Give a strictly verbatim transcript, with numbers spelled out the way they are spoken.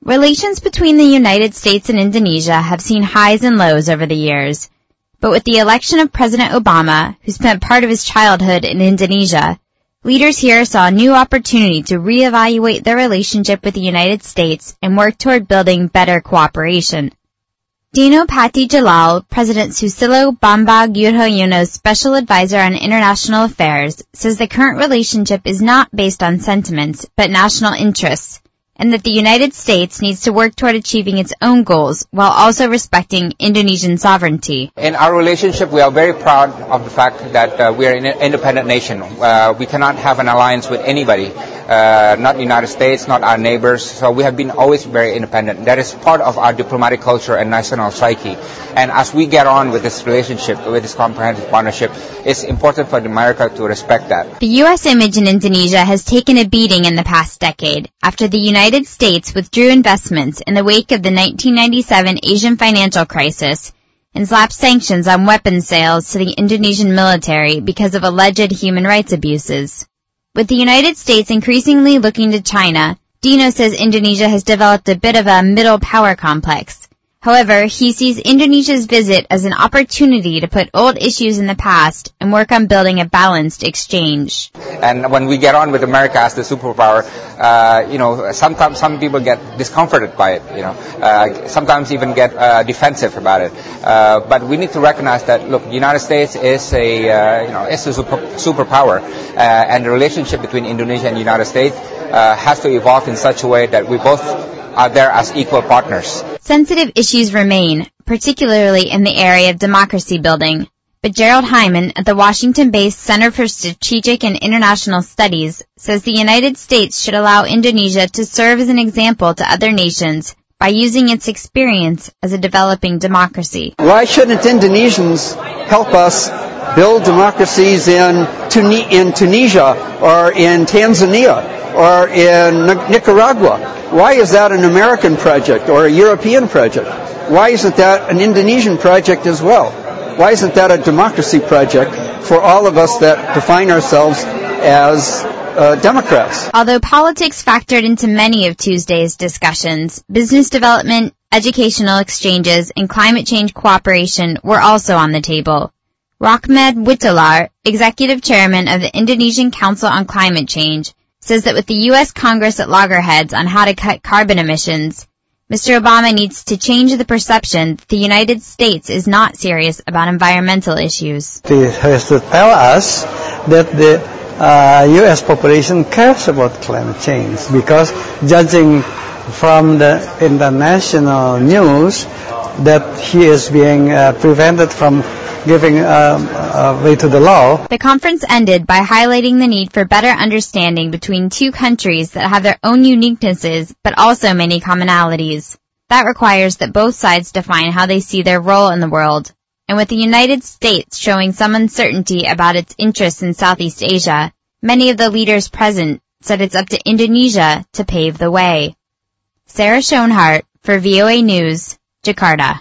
Relations between the United States and Indonesia have seen highs and lows over the years. But with the election of President Obama, who spent part of his childhood in Indonesia, leaders here saw a new opportunity to reevaluate their relationship with the United States and work toward building better cooperation. Dino Patijalal, President Susilo Bambang Yudhoyono's special advisor on international affairs, says the current relationship is not based on sentiments, but national interests, and that the United States needs to work toward achieving its own goals while also respecting Indonesian sovereignty. In our relationship, we are very proud of the fact that uh, we are an independent nation. Uh, we cannot have an alliance with anybody, uh, not the United States, not our neighbors. So we have been always very independent. That is part of our diplomatic culture and national psyche. And as we get on with this relationship, with this comprehensive partnership, it's important for America to respect that. The U S image in Indonesia has taken a beating in the past decade after the United United States withdrew investments in the wake of the nineteen ninety-seven Asian financial crisis and slapped sanctions on weapons sales to the Indonesian military because of alleged human rights abuses. With the United States increasingly looking to China, Dino says Indonesia has developed a bit of a middle power complex. However, he sees Indonesia's visit as an opportunity to put old issues in the past and work on building a balanced exchange. And when we get on with America as the superpower, uh, you know, sometimes some people get discomforted by it, you know, uh, sometimes even get uh, defensive about it. Uh, but we need to recognize that, look, the United States is a, uh, you know, is a super, superpower, uh, and the relationship between Indonesia and the United States uh, has to evolve in such a way that we both are there as equal partners. Sensitive issues remain, particularly in the area of democracy building. But Gerald Hyman at the Washington-based Center for Strategic and International Studies says the United States should allow Indonesia to serve as an example to other nations by using its experience as a developing democracy. Why shouldn't Indonesians help us build democracies in, Tun- in Tunisia or in Tanzania or in Nicaragua? Why is that an American project or a European project? Why isn't that an Indonesian project as well? Why isn't that a democracy project for all of us that define ourselves as uh, Democrats? Although politics factored into many of Tuesday's discussions, business development, educational exchanges, and climate change cooperation were also on the table. Rochmed Witolar, executive chairman of the Indonesian Council on Climate Change, says that with the U S Congress at loggerheads on how to cut carbon emissions, Mister Obama needs to change the perception that the United States is not serious about environmental issues. He has to tell us that the uh, U S population cares about climate change, because judging from the international news that he is being uh, prevented from giving uh, uh, way to the law. The conference ended by highlighting the need for better understanding between two countries that have their own uniquenesses but also many commonalities. That requires that both sides define how they see their role in the world. And with the United States showing some uncertainty about its interests in Southeast Asia, many of the leaders present said it's up to Indonesia to pave the way. Sarah Schoenhart for V O A News, Jakarta.